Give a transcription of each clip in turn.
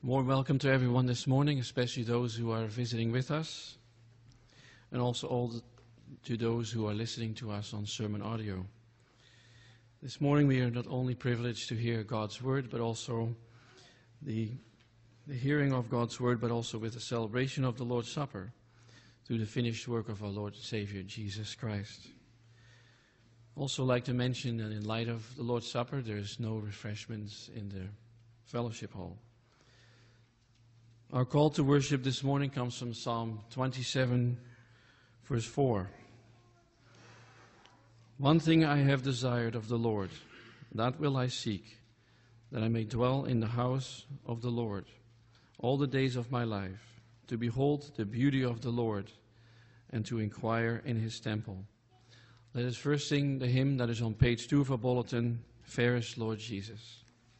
Warm welcome to everyone this morning, especially those who are visiting with us, and also to those who are listening to us on sermon audio. This morning we are not only privileged to hear God's word, but also the hearing of God's word, but also with the celebration of the Lord's Supper through the finished work of our Lord and Savior, Jesus Christ. Also like to mention that in light of the Lord's Supper, there is no refreshments in the fellowship hall. Our call to worship this morning comes from Psalm 27, verse 4. One thing I have desired of the Lord, that will I seek, that I may dwell in the house of the Lord all the days of my life, to behold the beauty of the Lord and to inquire in his temple. Let us first sing the hymn that is on page 2 of our bulletin, Fairest Lord Jesus.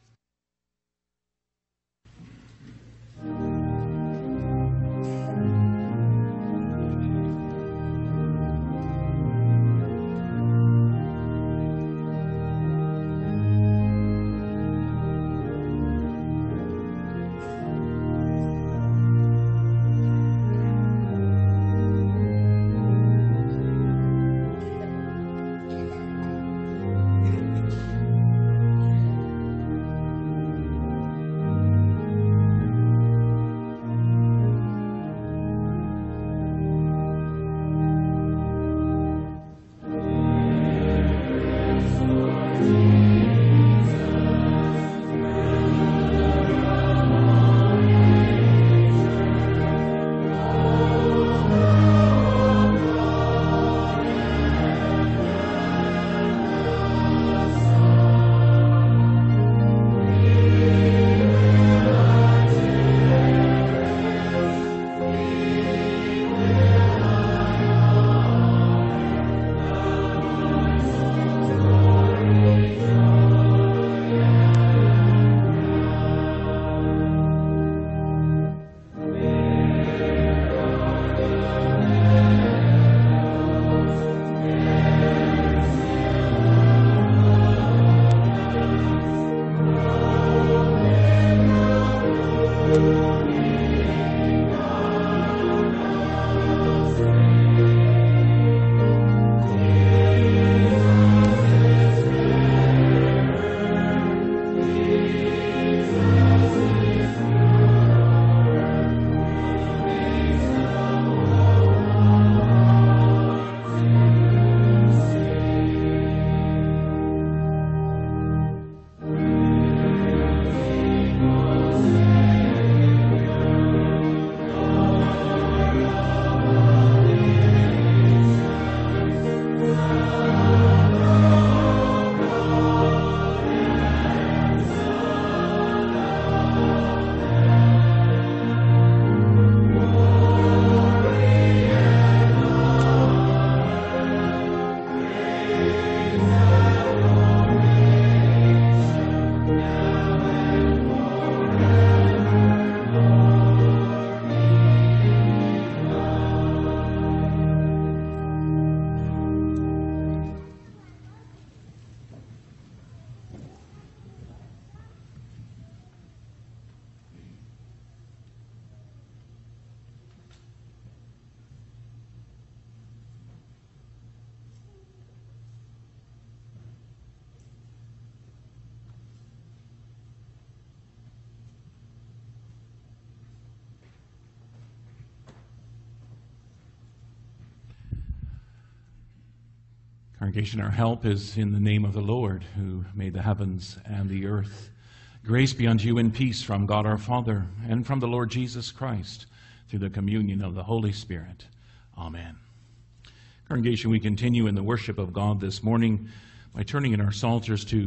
Congregation, our help is in the name of the Lord, who made the heavens and the earth. Grace be unto you and peace from God our Father and from the Lord Jesus Christ, through the communion of the Holy Spirit. Amen. Congregation, we continue in the worship of God this morning by turning in our psalters to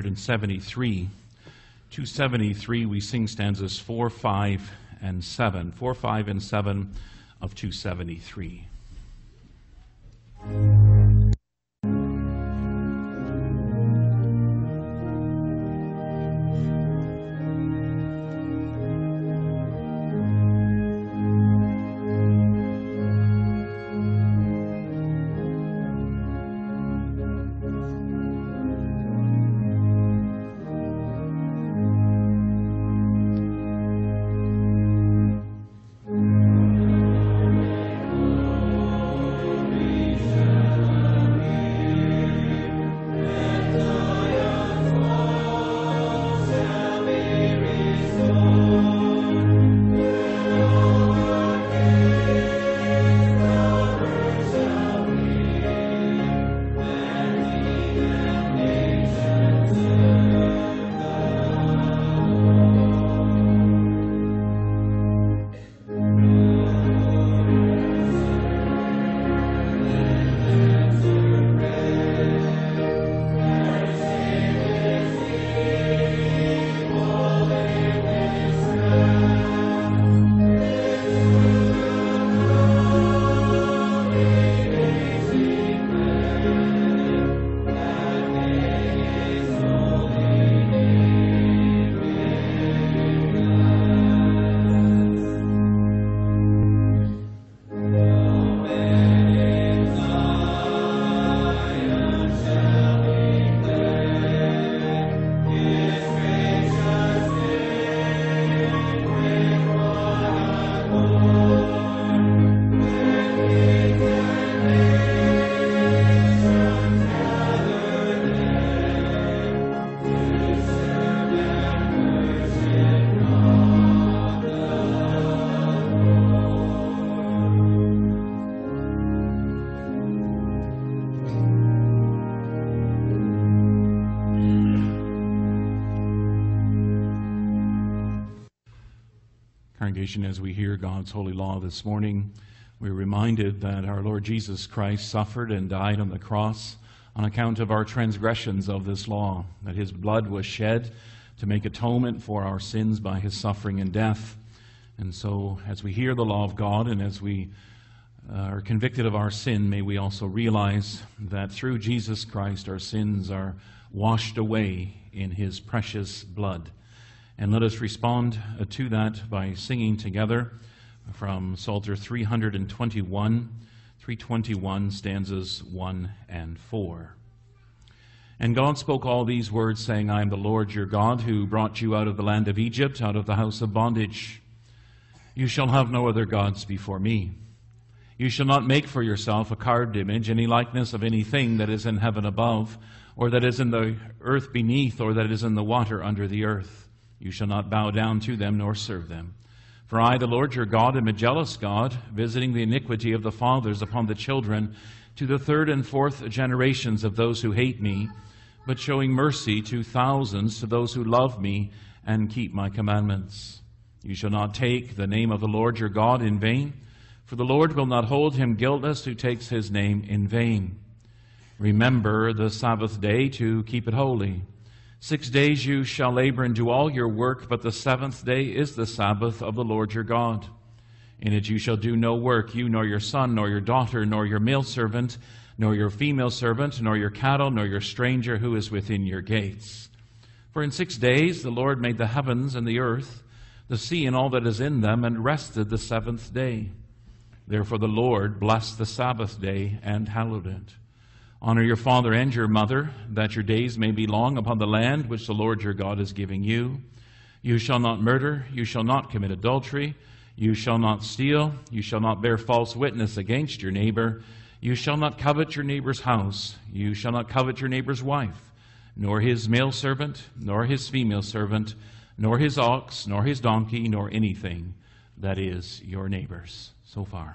273. 273, we sing stanzas 4, 5, and 7. 4, 5, and 7 of 273. Congregation, as we hear God's holy law this morning, we're reminded that our Lord Jesus Christ suffered and died on the cross on account of our transgressions of this law, that his blood was shed to make atonement for our sins by his suffering and death. And so, as we hear the law of God and as we are convicted of our sin, may we also realize that through Jesus Christ our sins are washed away in his precious blood. And let us respond to that by singing together from Psalter 321, stanzas 1 and 4. And God spoke all these words, saying, I am the Lord your God, who brought you out of the land of Egypt, out of the house of bondage. You shall have no other gods before me. You shall not make for yourself a carved image, any likeness of anything that is in heaven above, or that is in the earth beneath, or that is in the water under the earth. You shall not bow down to them, nor serve them. For I, the Lord your God, am a jealous God, visiting the iniquity of the fathers upon the children, to the third and fourth generations of those who hate me, but showing mercy to thousands to those who love me and keep my commandments. You shall not take the name of the Lord your God in vain, for the Lord will not hold him guiltless who takes his name in vain. Remember the Sabbath day to keep it holy. 6 days you shall labor and do all your work, but the seventh day is the Sabbath of the Lord your God. In it you shall do no work, you nor your son, nor your daughter, nor your male servant, nor your female servant, nor your cattle, nor your stranger who is within your gates. For in 6 days the Lord made the heavens and the earth, the sea and all that is in them, and rested the seventh day. Therefore the Lord blessed the Sabbath day and hallowed it. Honor your father and your mother, that your days may be long upon the land which the Lord your God is giving you. You shall not murder, you shall not commit adultery, you shall not steal, you shall not bear false witness against your neighbor, you shall not covet your neighbor's house, you shall not covet your neighbor's wife, nor his male servant, nor his female servant, nor his ox, nor his donkey, nor anything that is your neighbor's. So far.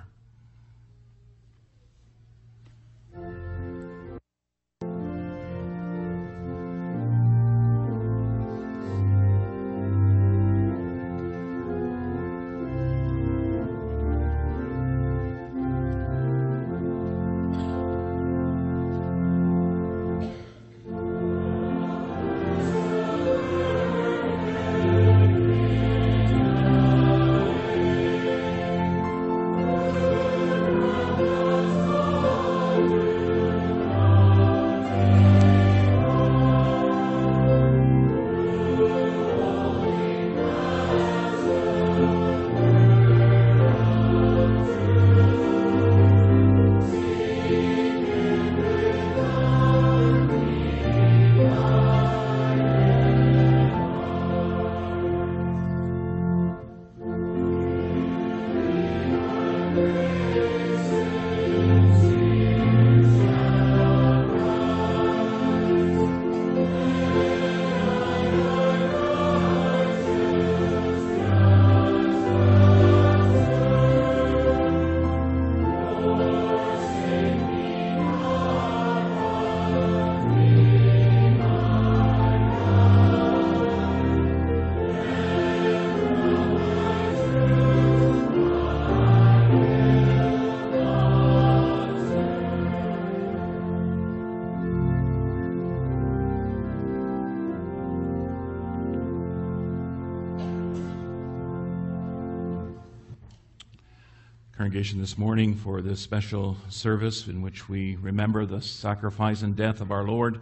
Congregation, this morning for this special service in which we remember the sacrifice and death of our Lord,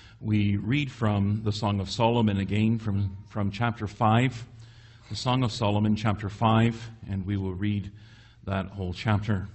we read from the Song of Solomon again from chapter 5, the Song of Solomon, chapter 5, and we will read that whole chapter.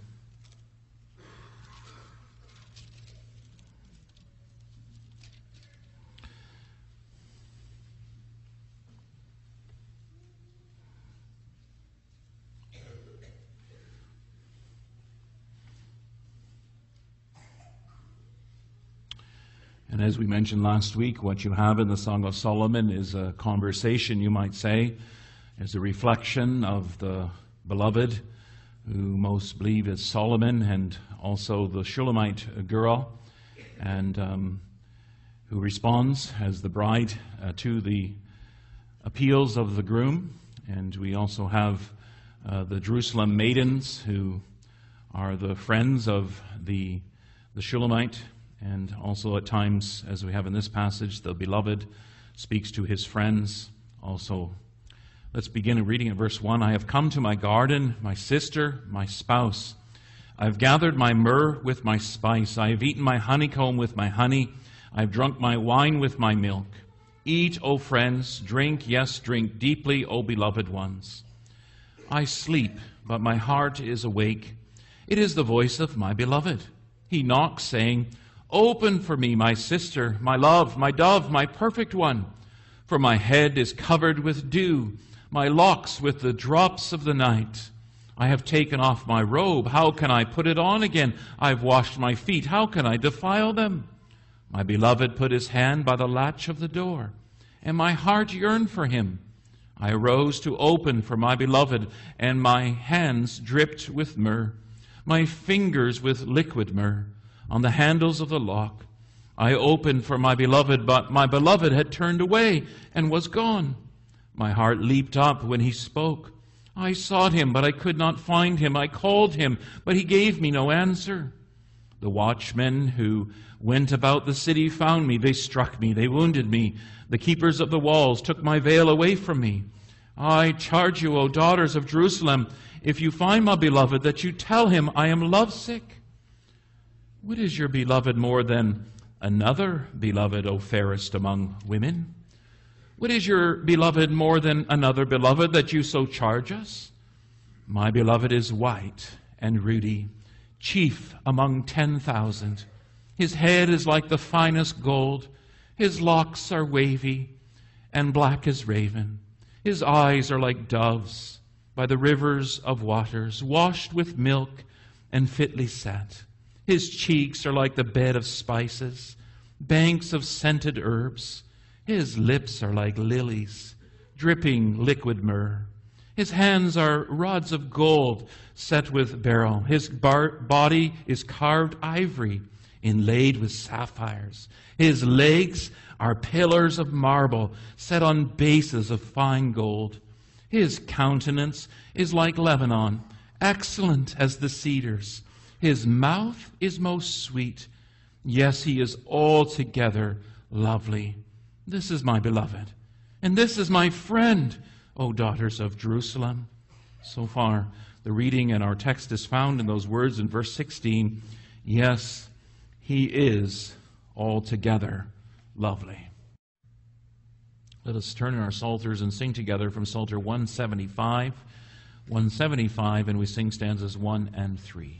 And as we mentioned last week, what you have in the Song of Solomon is a conversation, you might say, as a reflection of the beloved, who most believe is Solomon, and also the Shulamite girl, and who responds as the bride to the appeals of the groom. And we also have the Jerusalem maidens, who are the friends of the Shulamite, and also at times, as we have in this passage, the beloved speaks to his friends. Also, let's begin reading at verse 1. I have come to my garden, my sister, my spouse. I have gathered my myrrh with my spice. I have eaten my honeycomb with my honey. I have drunk my wine with my milk. Eat, O friends, drink, yes, drink deeply, O beloved ones. I sleep, but my heart is awake. It is the voice of my beloved. He knocks, saying, Open for me, my sister, my love, my dove, my perfect one. For my head is covered with dew, my locks with the drops of the night. I have taken off my robe. How can I put it on again? I have washed my feet. How can I defile them? My beloved put his hand by the latch of the door, and my heart yearned for him. I arose to open for my beloved, and my hands dripped with myrrh, my fingers with liquid myrrh, on the handles of the lock. I opened for my beloved, but my beloved had turned away and was gone. My heart leaped up when he spoke. I sought him, but I could not find him. I called him, but he gave me no answer. The watchmen who went about the city found me. They struck me. They wounded me. The keepers of the walls took my veil away from me. I charge you, O daughters of Jerusalem, if you find my beloved, that you tell him I am lovesick. What is your beloved more than another beloved, O fairest among women? What is your beloved more than another beloved, that you so charge us? My beloved is white and ruddy, chief among 10,000. His head is like the finest gold. His locks are wavy and black as raven. His eyes are like doves by the rivers of waters, washed with milk and fitly set. His cheeks are like the bed of spices, banks of scented herbs. His lips are like lilies, dripping liquid myrrh. His hands are rods of gold set with beryl. His body is carved ivory, inlaid with sapphires. His legs are pillars of marble set on bases of fine gold. His countenance is like Lebanon, excellent as the cedars. His mouth is most sweet. Yes, he is altogether lovely. This is my beloved, and this is my friend, O daughters of Jerusalem. So far, the reading and our text is found in those words in verse 16. Yes, he is altogether lovely. Let us turn in our psalters and sing together from Psalter 175, and we sing stanzas 1 and 3.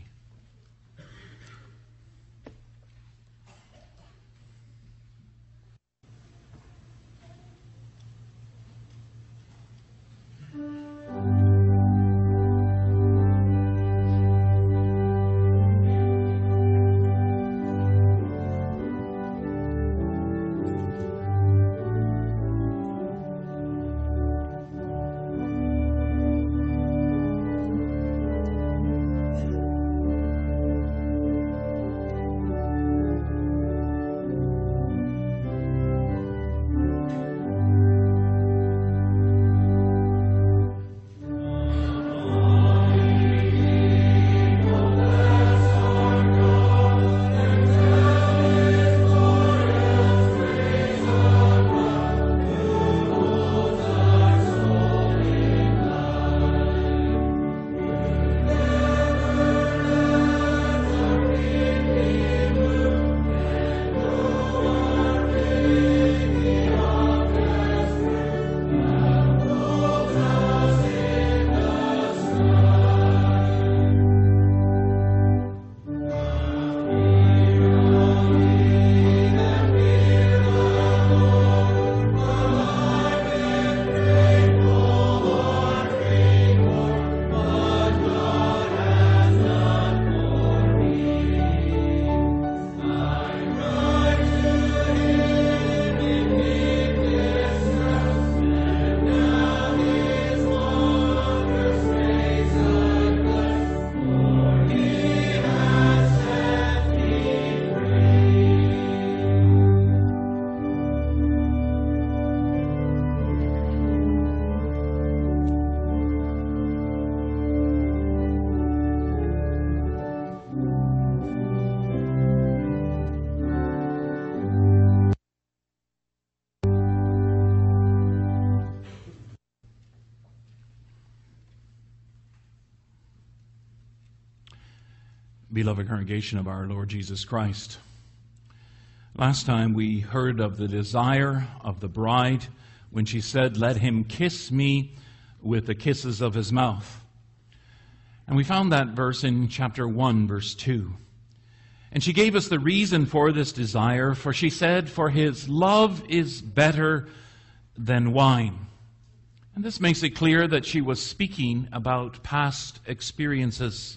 Beloved congregation of our Lord Jesus Christ, last time we heard of the desire of the bride when she said, "Let him kiss me with the kisses of his mouth." And we found that verse in chapter 1, verse 2. And she gave us the reason for this desire, for she said, "For his love is better than wine." And this makes it clear that she was speaking about past experiences.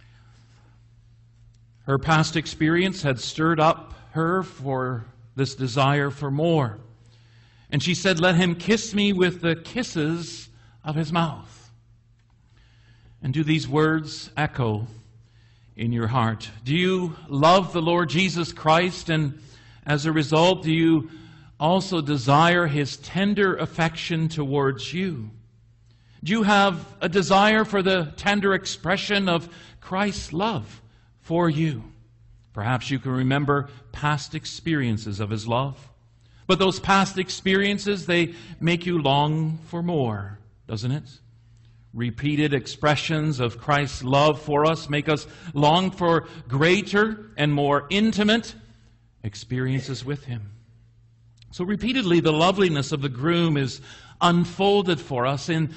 Her past experience had stirred up her for this desire for more. And she said, "Let him kiss me with the kisses of his mouth." And do these words echo in your heart? Do you love the Lord Jesus Christ, and as a result, do you also desire his tender affection towards you? Do you have a desire for the tender expression of Christ's love for you? Perhaps you can remember past experiences of his love. But those past experiences, they make you long for more, doesn't it? Repeated expressions of Christ's love for us make us long for greater and more intimate experiences with him. So repeatedly, the loveliness of the groom is unfolded for us in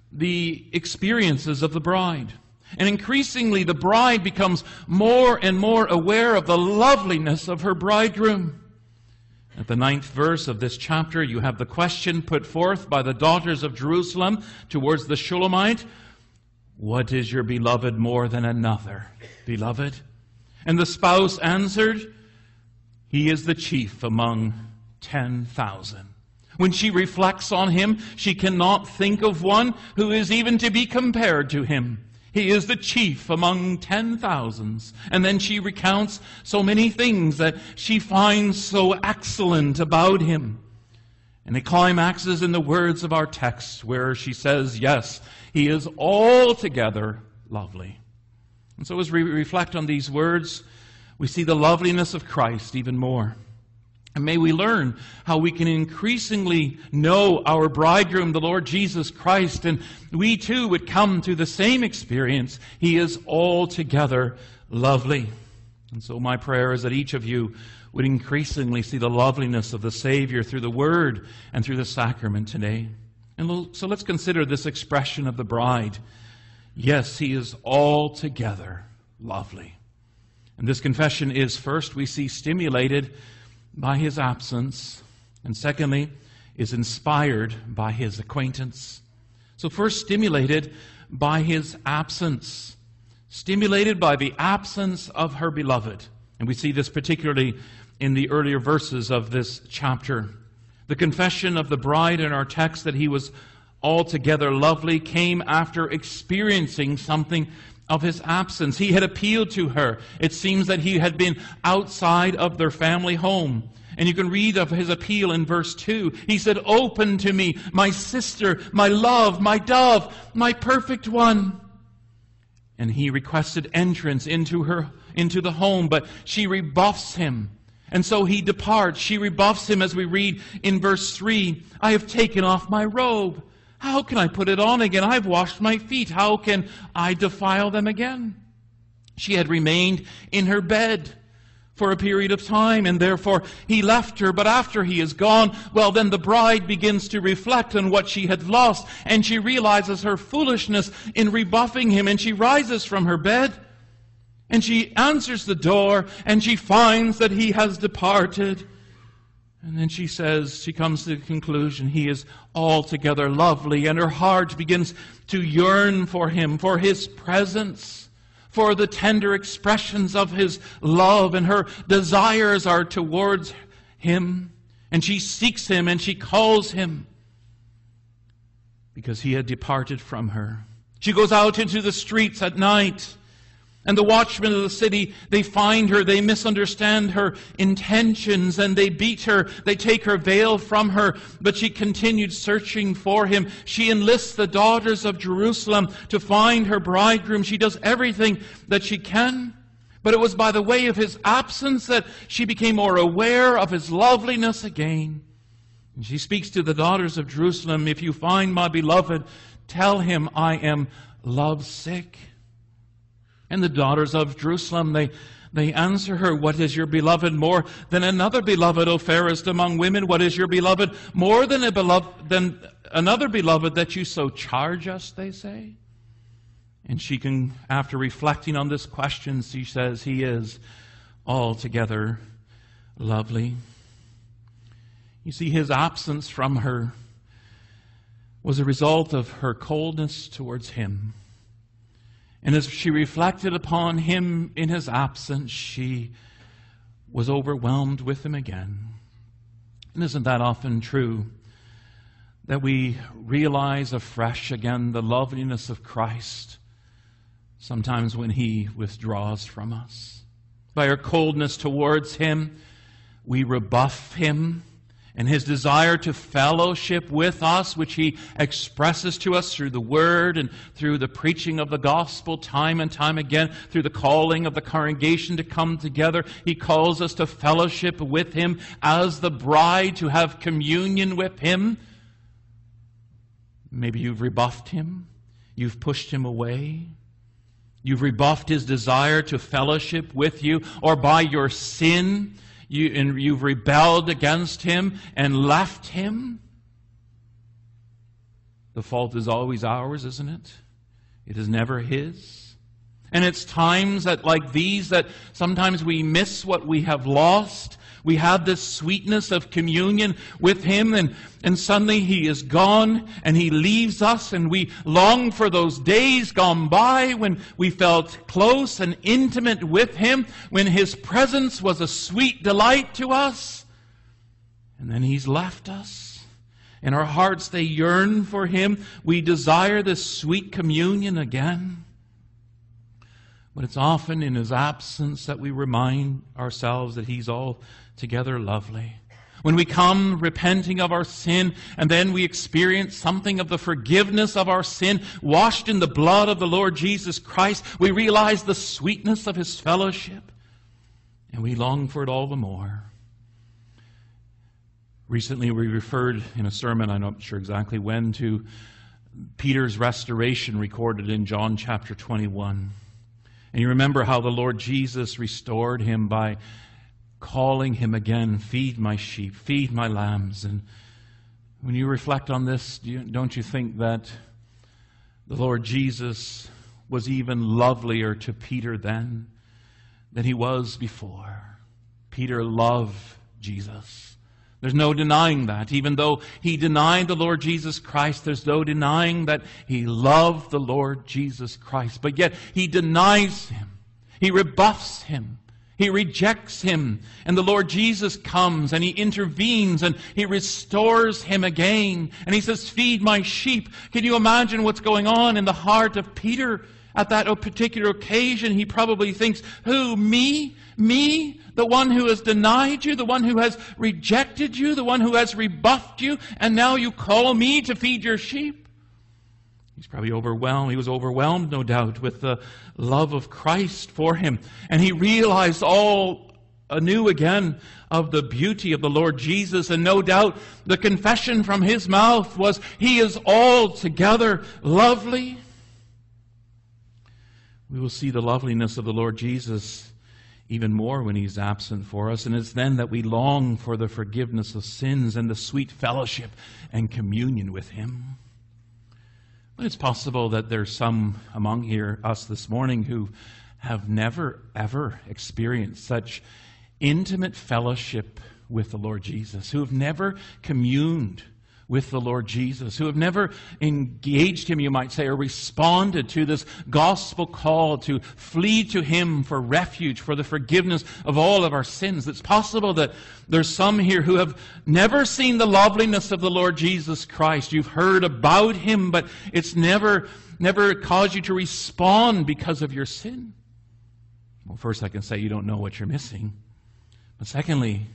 the experiences of the bride. And increasingly, the bride becomes more and more aware of the loveliness of her bridegroom. At the 9th verse of this chapter, you have the question put forth by the daughters of Jerusalem towards the Shulamite, "What is your beloved more than another, beloved?" And the spouse answered, "He is the chief among 10,000. When she reflects on him, she cannot think of one who is even to be compared to him. He is the chief among 10,000s. And then she recounts so many things that she finds so excellent about him. And it climaxes in the words of our text where she says, yes, he is altogether lovely. And so as we reflect on these words, we see the loveliness of Christ even more. And may we learn how we can increasingly know our bridegroom, the Lord Jesus Christ, and we too would come to the same experience. He is altogether lovely. And so my prayer is that each of you would increasingly see the loveliness of the Savior through the Word and through the sacrament today. And so let's consider this expression of the bride. Yes, he is altogether lovely. And this confession is, first, we see stimulated by his absence, and secondly, is inspired by his acquaintance. So first, stimulated by his absence. Stimulated by the absence of her beloved. And we see this particularly in the earlier verses of this chapter. The confession of the bride in our text that he was altogether lovely came after experiencing something of his absence. He had appealed to her. It seems that he had been outside of their family home. And you can read of his appeal in verse 2. He said, "Open to me, my sister, my love, my dove, my perfect one." And he requested entrance into the home, but she rebuffs him. And so he departs. She rebuffs him as we read in verse 3. "I have taken off my robe. How can I put it on again? I've washed my feet. How can I defile them again?" She had remained in her bed for a period of time, and therefore he left her. But after he is gone, well, then the bride begins to reflect on what she had lost, and she realizes her foolishness in rebuffing him, and she rises from her bed, and she answers the door, and she finds that he has departed. And then she comes to the conclusion, he is altogether lovely, and her heart begins to yearn for him, for his presence, for the tender expressions of his love, and her desires are towards him. And she seeks him, and she calls him, because he had departed from her. She goes out into the streets at night, and the watchmen of the city, they find her, they misunderstand her intentions, and they beat her, they take her veil from her, but she continued searching for him. She enlists the daughters of Jerusalem to find her bridegroom. She does everything that she can, but it was by the way of his absence that she became more aware of his loveliness again. And she speaks to the daughters of Jerusalem, "If you find my beloved, tell him I am lovesick." And the daughters of Jerusalem, they answer her, "What is your beloved more than another beloved, O fairest among women? What is your beloved more than another beloved that you so charge us?" they say. And she can, after reflecting on this question, she says, "He is altogether lovely." You see, his absence from her was a result of her coldness towards him. And as she reflected upon him in his absence, she was overwhelmed with him again. And isn't that often true? That we realize afresh again the loveliness of Christ sometimes when he withdraws from us. By our coldness towards him, we rebuff him, and his desire to fellowship with us, which he expresses to us through the Word and through the preaching of the gospel time and time again, through the calling of the congregation to come together. He calls us to fellowship with him as the bride, to have communion with him. Maybe you've rebuffed him. You've pushed him away. You've rebuffed his desire to fellowship with you, or by your sin, you've rebelled against him and left him. The fault is always ours, isn't it? It is never his. And it's times that, like these, that sometimes we miss what we have lost. We have this sweetness of communion with him, and suddenly he is gone and he leaves us, and we long for those days gone by when we felt close and intimate with him, when his presence was a sweet delight to us. And then he's left us. In our hearts they yearn for him. We desire this sweet communion again. But it's often in his absence that we remind ourselves that he's altogether lovely. When we come repenting of our sin, and then we experience something of the forgiveness of our sin, washed in the blood of the Lord Jesus Christ, we realize the sweetness of his fellowship, and we long for it all the more. Recently we referred in a sermon, I'm not sure exactly when, to Peter's restoration recorded in John chapter 21. And you remember how the Lord Jesus restored him by calling him again, "Feed my sheep, feed my lambs." And when you reflect on this, don't you think that the Lord Jesus was even lovelier to Peter then than he was before? Peter loved Jesus. There's no denying that. Even though he denied the Lord Jesus Christ, there's no denying that he loved the Lord Jesus Christ. But yet he denies him. He rebuffs him. He rejects him. And the Lord Jesus comes and he intervenes and he restores him again. And he says, "Feed my sheep." Can you imagine what's going on in the heart of Peter at that particular occasion? He probably thinks, "Who, me? Me? The one who has denied you, the one who has rejected you, the one who has rebuffed you, and now you call me to feed your sheep?" He's probably overwhelmed. He was overwhelmed, no doubt, with the love of Christ for him. And he realized all anew again of the beauty of the Lord Jesus. And no doubt the confession from his mouth was, "He is altogether lovely." We will see the loveliness of the Lord Jesus even more when he's absent for us. And it's then that we long for the forgiveness of sins and the sweet fellowship and communion with him. But it's possible that there's some among us this morning who have never, ever experienced such intimate fellowship with the Lord Jesus, who have never communed with the Lord Jesus, who have never engaged him, you might say, or responded to this gospel call to flee to him for refuge, for the forgiveness of all of our sins. It's possible that there's some here who have never seen the loveliness of the Lord Jesus Christ. You've heard about him, but it's never caused you to respond because of your sin. Well, first I can say you don't know what you're missing. But secondly,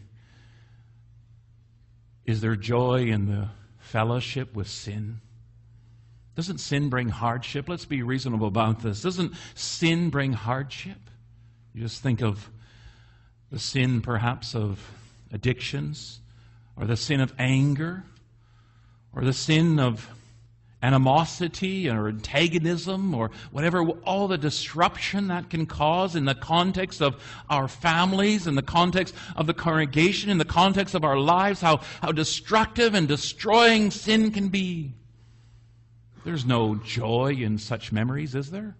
is there joy in the fellowship with sin? Doesn't sin bring hardship? Let's be reasonable about this. Doesn't sin bring hardship? You just think of the sin perhaps of addictions, or the sin of anger, or the sin of animosity or antagonism or whatever, all the disruption that can cause in the context of our families, in the context of the congregation, in the context of our lives, how destructive and destroying sin can be. There's no joy in such memories, is there?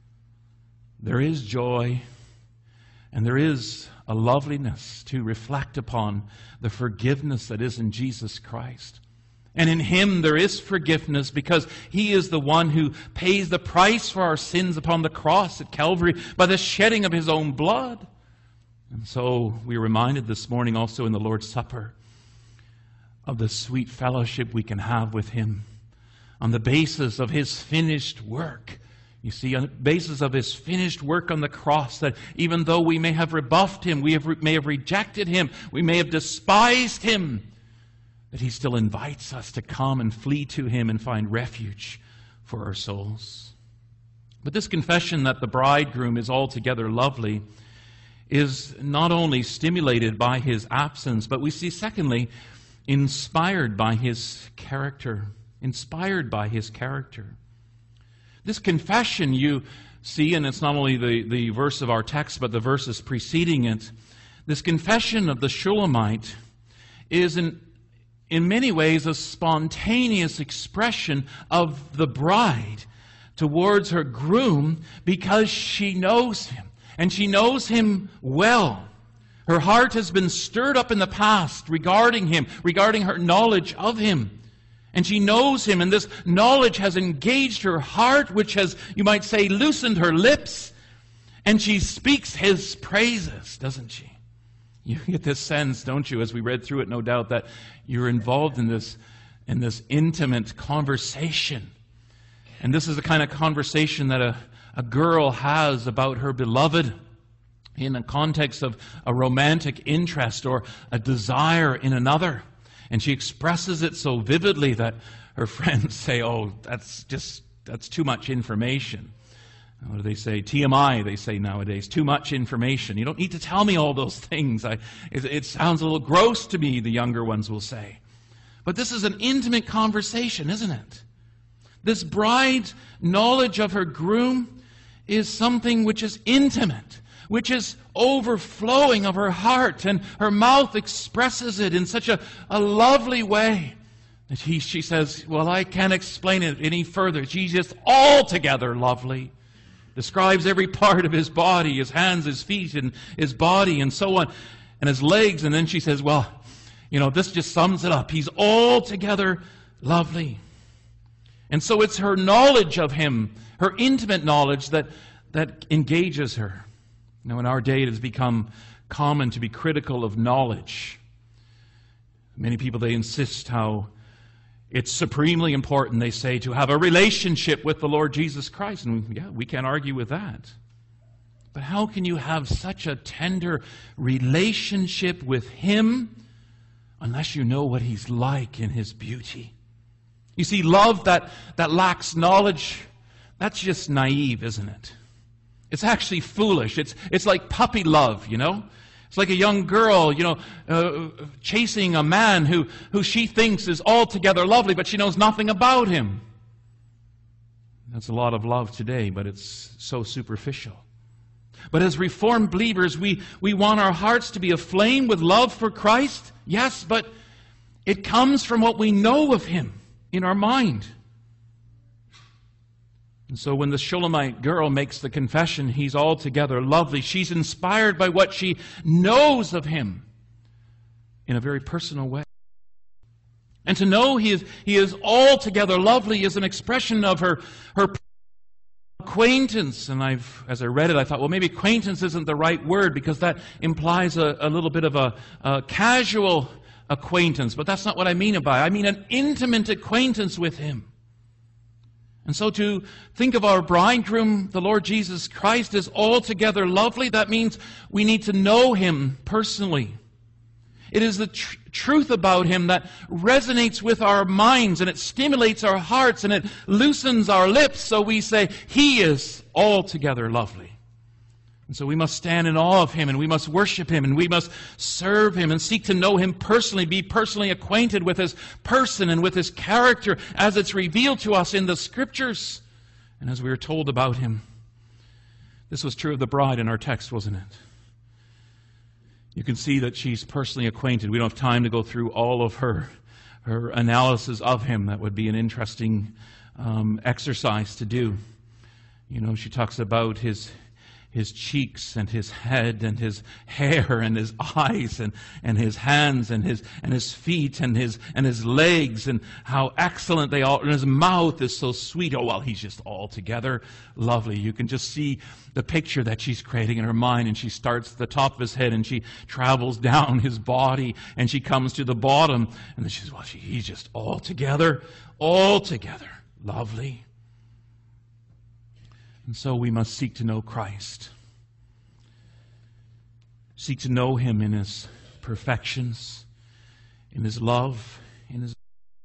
There is joy, and there is a loveliness to reflect upon the forgiveness that is in Jesus Christ. And in Him there is forgiveness because He is the one who pays the price for our sins upon the cross at Calvary by the shedding of His own blood. And so we are reminded this morning also in the Lord's Supper of the sweet fellowship we can have with Him on the basis of His finished work. You see, on the basis of His finished work on the cross, that even though we may have rebuffed Him, may have rejected Him, we may have despised Him, that He still invites us to come and flee to Him and find refuge for our souls. But this confession that the bridegroom is altogether lovely is not only stimulated by His absence, but we see, secondly, inspired by His character. Inspired by His character. This confession you see, and it's not only the verse of our text, but the verses preceding it, this confession of the Shulamite is in many ways a spontaneous expression of the bride towards her groom because she knows him, and she knows him well. Her heart has been stirred up in the past regarding him, regarding her knowledge of him. And she knows him, and this knowledge has engaged her heart, which has, you might say, loosened her lips, and she speaks his praises, doesn't she? You get this sense, don't you, as we read through it, no doubt, that you're involved in this intimate conversation. And this is the kind of conversation that a girl has about her beloved in the context of a romantic interest or a desire in another. And she expresses it so vividly that her friends say, oh, that's too much information. What do they say? TMI, they say nowadays. Too much information. You don't need to tell me all those things. It sounds a little gross to me, the younger ones will say. But this is an intimate conversation, isn't it? This bride's knowledge of her groom is something which is intimate, which is overflowing of her heart, and her mouth expresses it in such a lovely way that she says, well, I can't explain it any further. She's just altogether lovely. Describes every part of his body, his hands, his feet, and his body, and so on, and his legs. And then she says, well, this just sums it up. He's altogether lovely. And so it's her knowledge of him, her intimate knowledge, that engages her. Now, in our day, it has become common to be critical of knowledge. Many people, they insist how it's supremely important, they say, to have a relationship with the Lord Jesus Christ. And yeah, we can't argue with that. But how can you have such a tender relationship with Him unless you know what He's like in His beauty? You see, love that lacks knowledge, that's just naive, isn't it? It's actually foolish. It's like puppy love, It's like a young girl, chasing a man who she thinks is altogether lovely, but she knows nothing about him. That's a lot of love today, but it's so superficial. But as Reformed believers, we want our hearts to be aflame with love for Christ, yes, but it comes from what we know of Him in our mind. And so when the Shulamite girl makes the confession, he's altogether lovely, she's inspired by what she knows of him in a very personal way. And to know he is altogether lovely is an expression of her acquaintance. And as I read it, I thought, well, maybe acquaintance isn't the right word because that implies a little bit of a casual acquaintance. But that's not what I mean by it. I mean an intimate acquaintance with Him. And so to think of our bridegroom, the Lord Jesus Christ, as altogether lovely, that means we need to know Him personally. It is the truth about Him that resonates with our minds, and it stimulates our hearts, and it loosens our lips, so we say, He is altogether lovely. And so we must stand in awe of Him, and we must worship Him, and we must serve Him and seek to know Him personally, be personally acquainted with His person and with His character as it's revealed to us in the Scriptures and as we are told about Him. This was true of the bride in our text, wasn't it? You can see that she's personally acquainted. We don't have time to go through all of her analysis of Him. That would be an interesting exercise to do. You know, she talks about His cheeks and His head and His hair and His eyes and His hands and His feet and His legs and how excellent they are. And His mouth is so sweet. Oh, well, He's just altogether lovely. You can just see the picture that she's creating in her mind, and she starts at the top of His head and she travels down His body and she comes to the bottom. And then she says, well, He's just altogether lovely. And so we must seek to know Christ. Seek to know Him in His perfections, in His love, in His...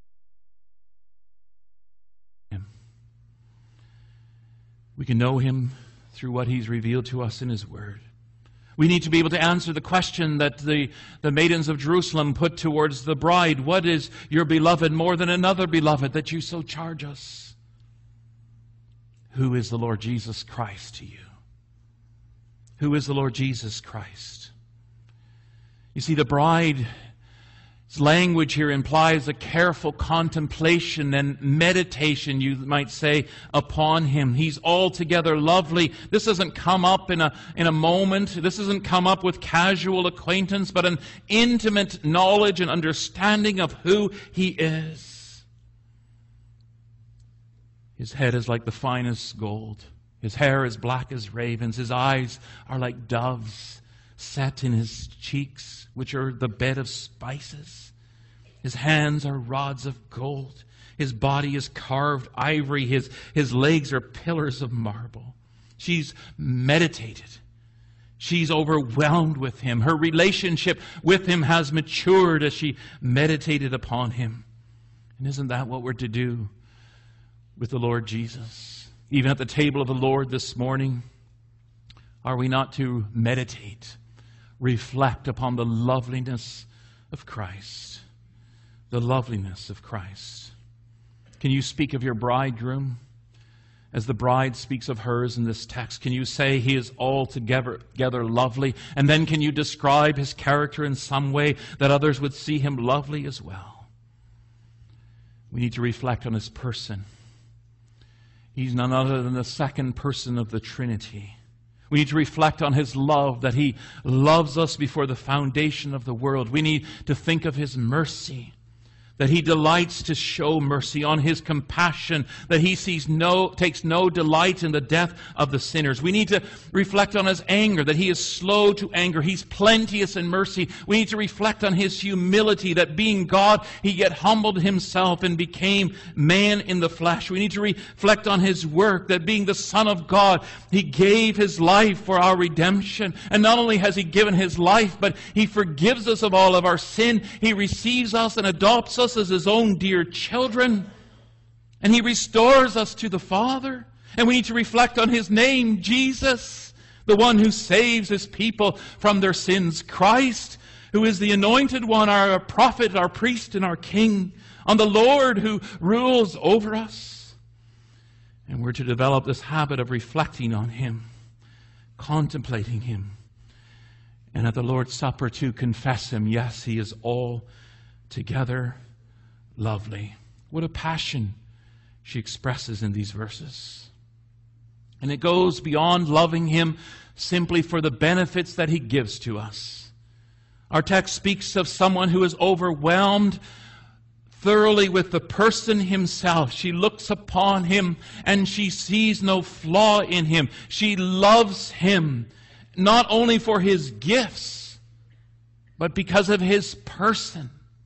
We can know Him through what He's revealed to us in His Word. We need to be able to answer the question that the maidens of Jerusalem put towards the bride. What is your beloved more than another beloved that you so charge us? Who is the Lord Jesus Christ to you? Who is the Lord Jesus Christ? You see, the bride's language here implies a careful contemplation and meditation, you might say, upon Him. He's altogether lovely. This doesn't come up in a moment. This doesn't come up with casual acquaintance, but an intimate knowledge and understanding of who He is. His head is like the finest gold. His hair is black as ravens. His eyes are like doves set in His cheeks, which are the bed of spices. His hands are rods of gold. His body is carved ivory. His legs are pillars of marble. She's meditated. She's overwhelmed with Him. Her relationship with Him has matured as she meditated upon Him. And isn't that what we're to do with the Lord Jesus? Even at the table of the Lord this morning, are we not to meditate, reflect upon the loveliness of Christ? The loveliness of Christ. Can you speak of your bridegroom as the bride speaks of hers in this text? Can you say He is altogether lovely? And then can you describe His character in some way that others would see Him lovely as well? We need to reflect on His person. He's none other than the second person of the Trinity. We need to reflect on His love, that He loves us before the foundation of the world. We need to think of His mercy, that He delights to show mercy, on His compassion, that He takes no delight in the death of the sinners. We need to reflect on His anger, that He is slow to anger. He's plenteous in mercy. We need to reflect on His humility, that being God, He yet humbled Himself and became man in the flesh. We need to reflect on His work, that being the Son of God, He gave His life for our redemption. And not only has He given His life, but He forgives us of all of our sin. He receives us and adopts us as His own dear children, and He restores us to the Father. And we need to reflect on His name, Jesus, the one who saves His people from their sins. Christ, who is the anointed one, our prophet, our priest, and our king. On the Lord who rules over us. And we're to develop this habit of reflecting on Him, contemplating Him, and at the Lord's Supper to confess Him. Yes, He is altogether lovely. What a passion she expresses in these verses. And it goes beyond loving Him simply for the benefits that He gives to us. Our text speaks of someone who is overwhelmed thoroughly with the person Himself. She looks upon Him and she sees no flaw in Him. She loves Him not only for His gifts, but because of His person.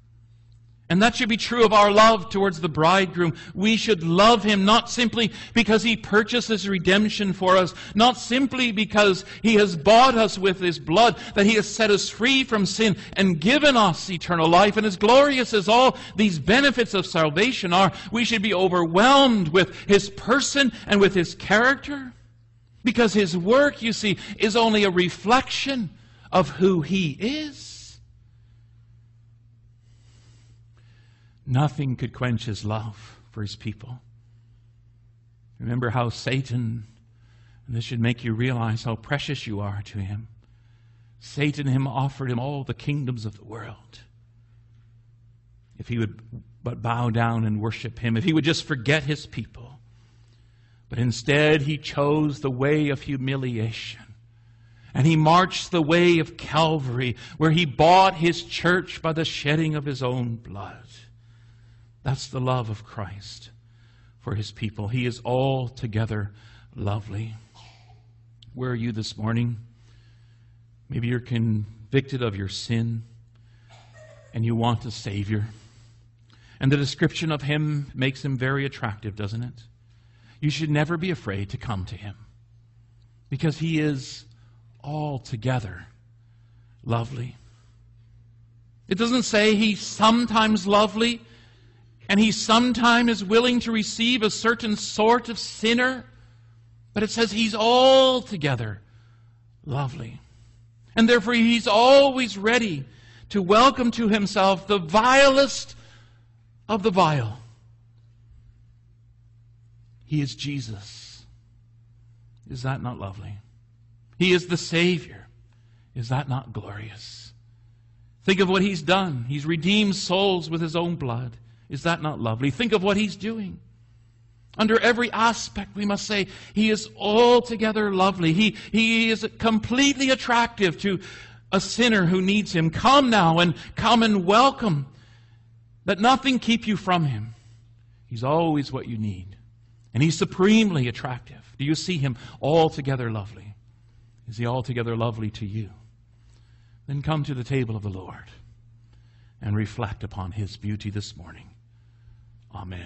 And that should be true of our love towards the bridegroom. We should love Him not simply because He purchases redemption for us, not simply because He has bought us with His blood, that He has set us free from sin and given us eternal life. And as glorious as all these benefits of salvation are, we should be overwhelmed with His person and with His character. Because His work, you see, is only a reflection of who He is. Nothing could quench His love for His people. Remember how Satan, and this should make you realize how precious you are to Him. Satan offered Him all the kingdoms of the world. If he would but bow down and worship Him, if he would just forget His people. But instead he chose the way of humiliation. And He marched the way of Calvary, where He bought His church by the shedding of His own blood. That's the love of Christ for His people. He is altogether lovely. Where are you this morning? Maybe you're convicted of your sin and you want a Savior. And the description of Him makes Him very attractive, doesn't it? You should never be afraid to come to Him, because He is altogether lovely. It doesn't say He's sometimes lovely and He sometimes is willing to receive a certain sort of sinner, but it says He's altogether lovely. And therefore He's always ready to welcome to Himself the vilest of the vile. He is Jesus. Is that not lovely? He is the Savior. Is that not glorious? Think of what He's done. He's redeemed souls with His own blood. Is that not lovely? Think of what He's doing. Under every aspect, we must say, He is altogether lovely. He is completely attractive to a sinner who needs Him. Come now and come and welcome. Let nothing keep you from Him. He's always what you need. And He's supremely attractive. Do you see Him altogether lovely? Is He altogether lovely to you? Then come to the table of the Lord and reflect upon His beauty this morning. Amen.